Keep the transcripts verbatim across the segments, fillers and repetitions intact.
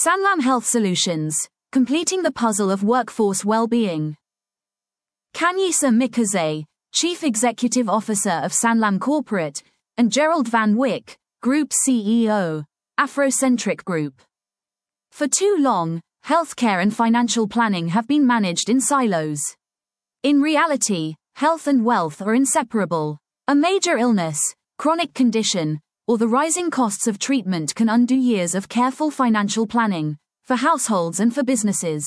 Sanlam Health Solutions, completing the puzzle of workforce well-being. Kanyisa Mikaze, Chief Executive Officer of Sanlam Corporate, and Gerald Van Wyk, Group C E O, Afrocentric Group. For too long, healthcare and financial planning have been managed in silos. In reality, health and wealth are inseparable. A major illness, chronic condition, or the rising costs of treatment can undo years of careful financial planning, for households and for businesses.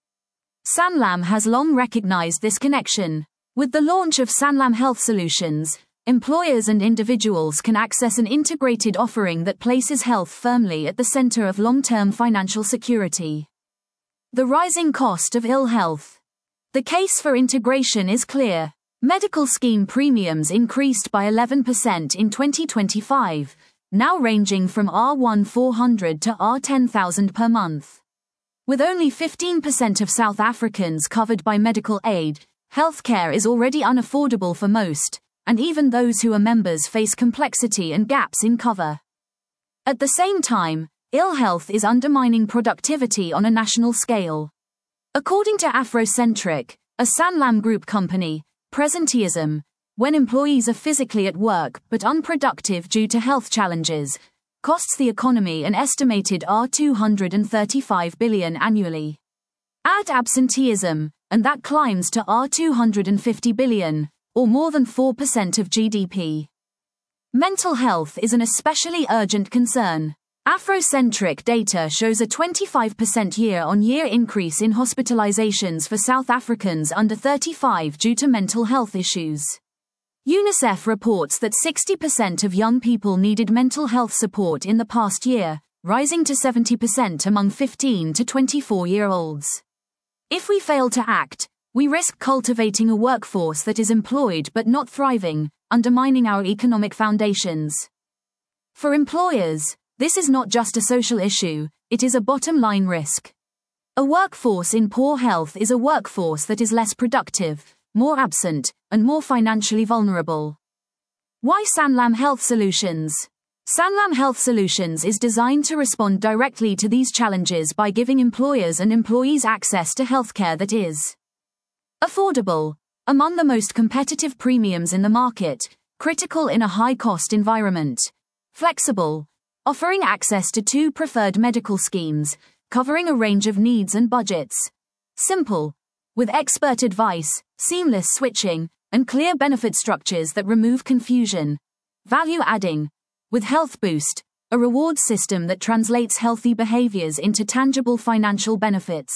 Sanlam has long recognized this connection. With the launch of Sanlam Health Solutions, employers and individuals can access an integrated offering that places health firmly at the center of long-term financial security. The rising cost of ill health. The case for integration is clear. Medical scheme premiums increased by eleven percent in twenty twenty-five, now ranging from R one four hundred to R ten thousand per month. With only fifteen percent of South Africans covered by medical aid, healthcare is already unaffordable for most, and even those who are members face complexity and gaps in cover. At the same time, ill health is undermining productivity on a national scale. According to Afrocentric, a Sanlam Group company, presenteeism, when employees are physically at work but unproductive due to health challenges, costs the economy an estimated R two hundred thirty-five billion annually. Add absenteeism, and that climbs to R two hundred fifty billion, or more than four percent of G D P. Mental health is an especially urgent concern. Afrocentric data shows a twenty-five percent year-on-year increase in hospitalizations for South Africans under thirty-five due to mental health issues. UNICEF reports that sixty percent of young people needed mental health support in the past year, rising to seventy percent among fifteen to twenty-four-year-olds. If we fail to act, we risk cultivating a workforce that is employed but not thriving, undermining our economic foundations. For employers, this is not just a social issue, it is a bottom-line risk. A workforce in poor health is a workforce that is less productive, more absent, and more financially vulnerable. Why Sanlam Health Solutions? Sanlam Health Solutions is designed to respond directly to these challenges by giving employers and employees access to healthcare that is affordable, among the most competitive premiums in the market, critical in a high-cost environment, flexible, offering access to two preferred medical schemes, covering a range of needs and budgets. Simple, with expert advice, seamless switching, and clear benefit structures that remove confusion. Value-adding, with Health Boost, a reward system that translates healthy behaviors into tangible financial benefits.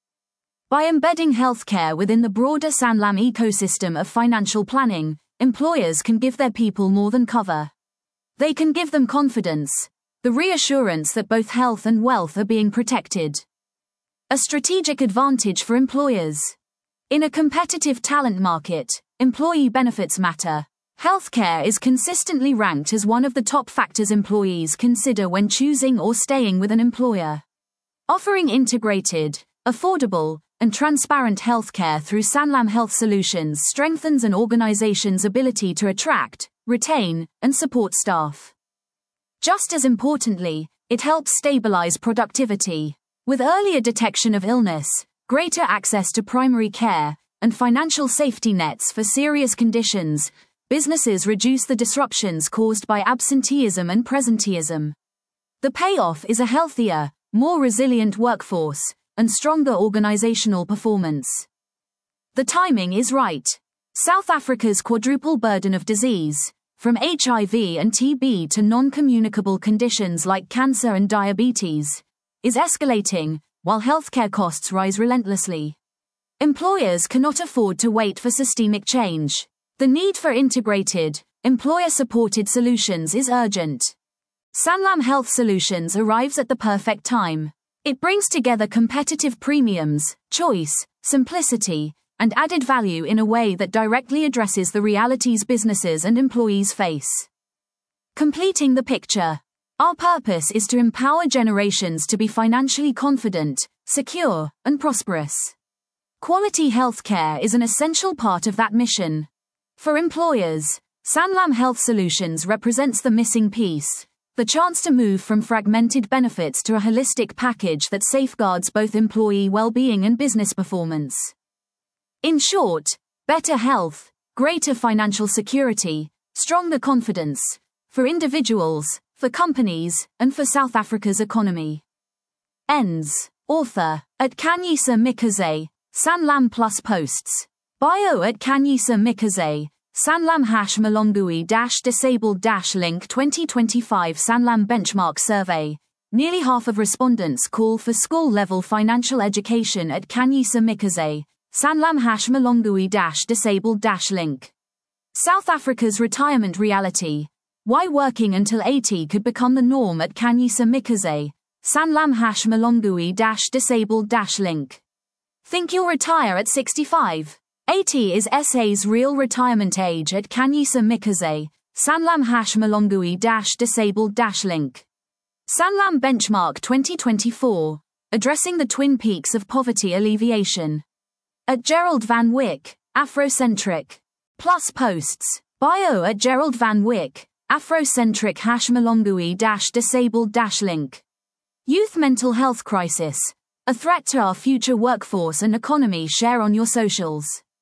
By embedding healthcare within the broader Sanlam ecosystem of financial planning, employers can give their people more than cover. They can give them confidence, the reassurance that both health and wealth are being protected. A strategic advantage for employers. In a competitive talent market, employee benefits matter. Healthcare is consistently ranked as one of the top factors employees consider when choosing or staying with an employer. Offering integrated, affordable, and transparent healthcare through Sanlam Health Solutions strengthens an organization's ability to attract, retain, and support staff. Just as importantly, it helps stabilize productivity. With earlier detection of illness, greater access to primary care, and financial safety nets for serious conditions, businesses reduce the disruptions caused by absenteeism and presenteeism. The payoff is a healthier, more resilient workforce, and stronger organizational performance. The timing is right. South Africa's quadruple burden of disease, from H I V and T B to non-communicable conditions like cancer and diabetes, is escalating, while healthcare costs rise relentlessly. Employers cannot afford to wait for systemic change. The need for integrated, employer-supported solutions is urgent. Sanlam Health Solutions arrives at the perfect time. It brings together competitive premiums, choice, simplicity, and added value in a way that directly addresses the realities businesses and employees face. Completing the picture. Our purpose is to empower generations to be financially confident, secure, and prosperous. Quality healthcare is an essential part of that mission. For employers, Sanlam Health Solutions represents the missing piece, The chance to move from fragmented benefits to a holistic package that safeguards both employee well-being and business performance. In short, better health, greater financial security, stronger confidence, for individuals, for companies, and for South Africa's economy. Ends. Author, at Kanyisa Mikaze, Sanlam Plus Posts. Bio at Kanyisa Mikaze, Sanlam hash Malongui dash disabled dash link twenty twenty-five Sanlam Benchmark Survey. Nearly half of respondents call for school-level financial education at Kanyisa Mikaze, Sanlam hash Malongui dash disabled dash link. South Africa's retirement reality. Why working until eighty could become the norm at Kanyisa Mikaze, Sanlam hash Malongui dash disabled dash link. Think you'll retire at sixty-five? eighty is S A's real retirement age at Kanyisa Mikaze, Sanlam hash Malongui dash disabled dash link. Sanlam Benchmark twenty twenty-four, addressing the twin peaks of poverty alleviation. At Gerald Van Wyk, Afrocentric. Plus Posts. Bio at Gerald Van Wyk, Afrocentric hash Malongui dash disabled dash link. Youth mental health crisis. A threat to our future workforce and economy. Share on your socials.